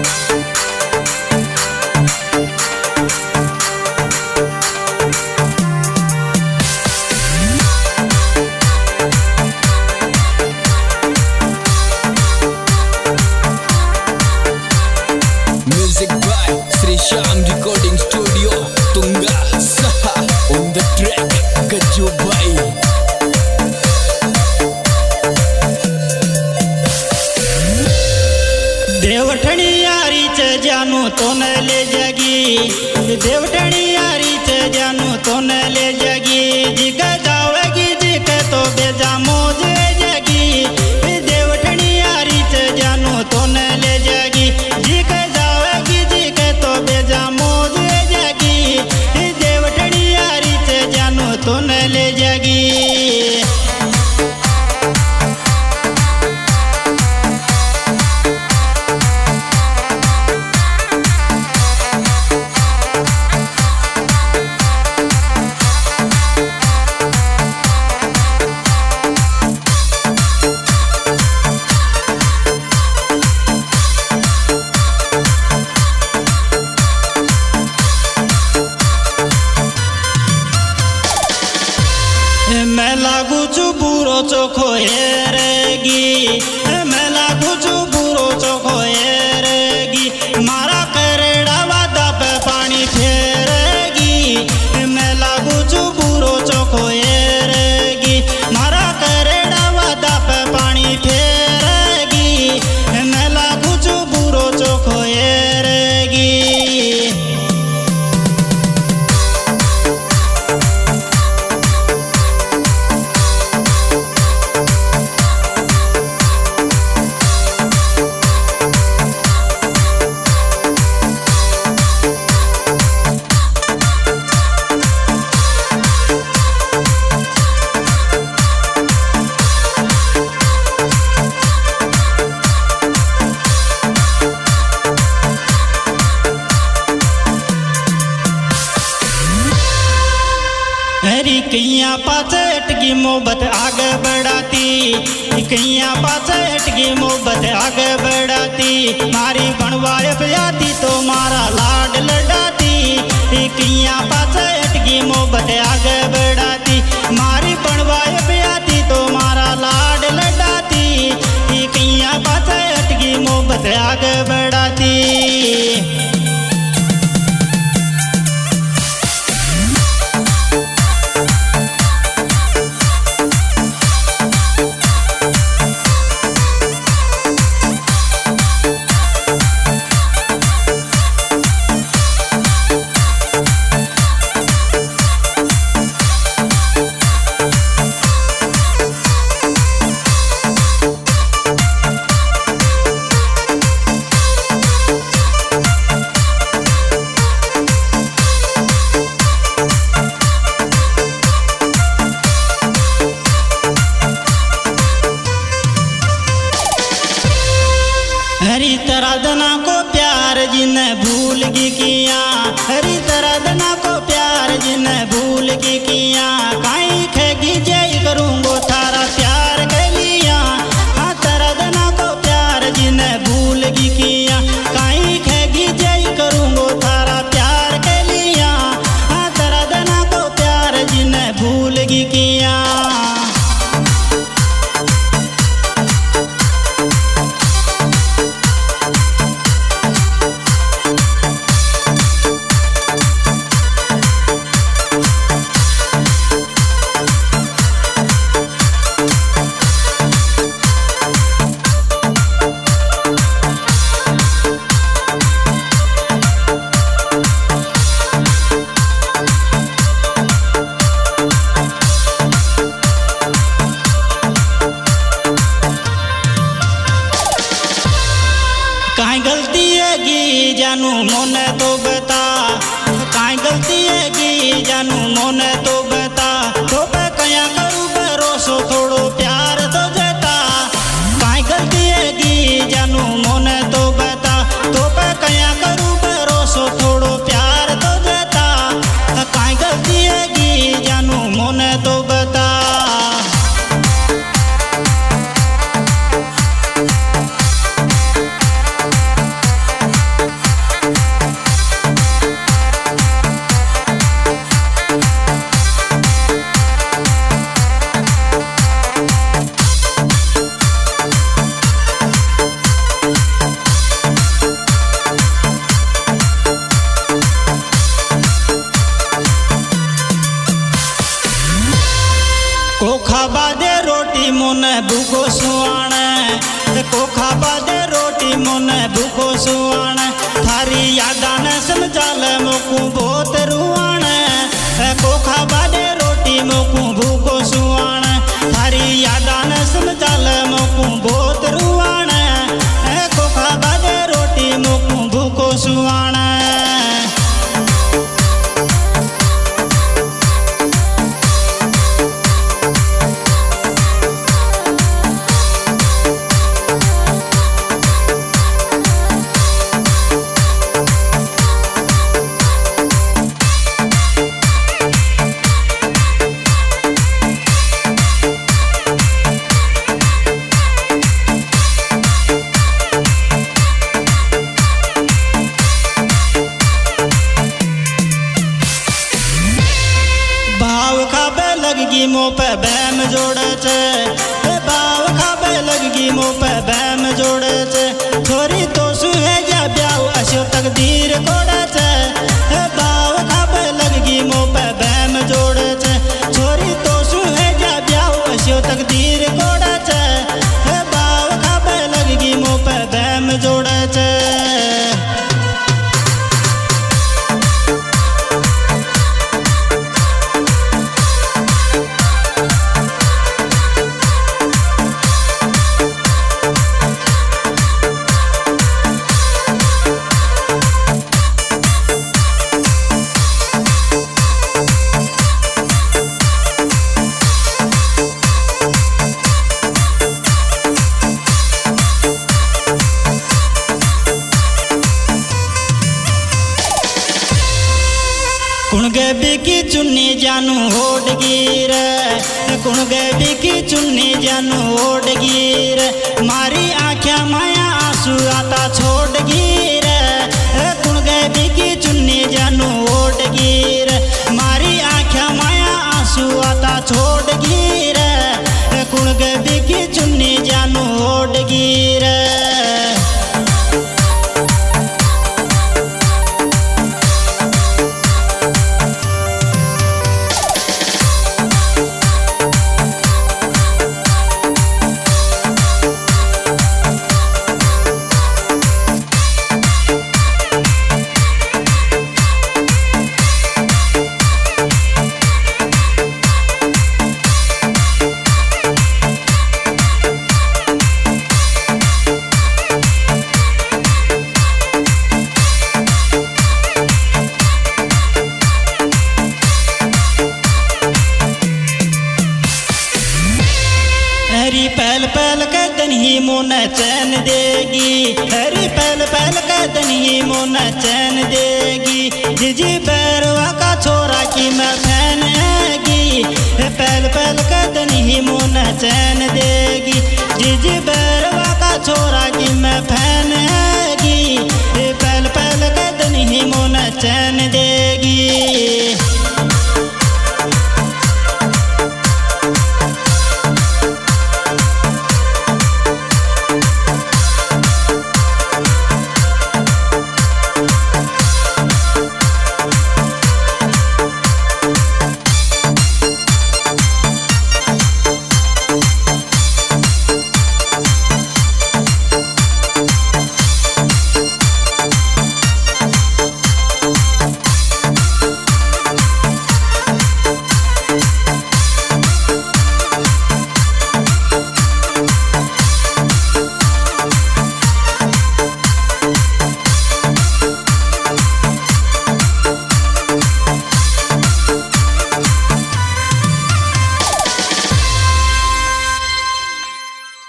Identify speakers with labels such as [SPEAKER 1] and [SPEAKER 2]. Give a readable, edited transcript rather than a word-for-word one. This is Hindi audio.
[SPEAKER 1] Music by Sri Shyam Recording Studio, Tunga Saha on the track, Gajju Bhai.
[SPEAKER 2] देवठणी यारी च जानू तो न ले जगी, देवठणी यारी च जानू तो न ले जगी, जिक जावेगी जिक तो बेजा मौज जगी। देवठणी यारी च जानू तो न ले जगी, जिक जावेगी जिक तो बेजा मौज जगी। देवठणी यारी च जानू तो न ले जगी। मैं लागू छू बुरो चोखो हेरेगी, मैं लागू छू बुरो चोखो हेरेगी, मारा करेड़ा वादा पे पानी फेरेगी। मैं लागू छू बुरो चोखो हेरेगी, मारा करेड़ा वादा पे पानी फेरेगी। मैं लागू छू बुरो चोखो हेरेगी। हरी कैया पाछे हटगी मोहब्बत आगे बढ़ाती, कैया पाछे हटगी मोहब्बत आगे बढ़ाती, मारी बनवाए प्याती तो मारा लाड लड़ाती। कैया पाछे हटगी मोहब्बत आगे बढ़ाती, मारी बनवाए प्याती तो मारा लाड लड़ाती। कैया पाछे हटगी मोहब्बत आगे बढ़ाती। हरी तरादना को प्यार जिन्हें भूल गई किया, हरी तरादना को प्यार जिन्हें भूल गई किया, काई खेगी जय करूंगो थारा प्यार के लिया। हाँ तरादना को प्यार जिन्हें भूल गई किया, काई खेगी जय करूंगो थारा प्यार के लिया। हाँ तरादना को प्यार जिन्हें भूल गई किया। काई गलती हैगी जानू मोने तो बता, काई गलती हैगी जानू मोने तो बता, तो पे कया करूँ भरोसो थोड़ो प्यार तो जता। काई गलती हैगी जानू मोने तो बता, तो पे कया करूँ भरोसो थोड़ो प्यार तो जता। काई गलती हैगी जानू मोने तो बता। मोने भूखो सुवाण थारी यादा न समझाल मोकू बहुत रुआण कोखा बाडे रोटी मोकू भूखो सुवाण थारी यादा न समझाल मोकू बहुत रुआण कोखा बाडे रोटी मोकू भूखो सुवाण लगगी मो पे बैम जोड़े छे बाव खाबे लगगी मो पे बैम जोड़े छे छोरी तो सुहे जा ब्याव अशो तकदीर कोड़े छे बाव खाबे लगगी मो पे बैम जोड़े छे छोरी तो सुहे जा ब्याव अशो तकदीर कोड़े छे बाव खाबे लगगी मो पे बैम जोड़े छे कुण गबी की चुन्नी जानू ओढ़ गिर कुण गबी की चुन्नी जानू ओढ़ गिर मारी आँख्या माया आंसू आता छोड़ गिर कुण गबी की चुन्नी जानू ओढ़ गिर मारी आँख्या माया आंसू आता छोड़ गिर कुण गबी की चुन्नी जानू ओढ़ गिर हरी पहल पहल के दिन ही मोने चैन देगी हरी पहल पहल के दिन ही मोने चैन देगी जिजी बैरवा का छोरा की मैं फैनेगी पहल पहल के दिन ही मोने चैन देगी जिजी बैरवा का छोरा की मैं फैनेगी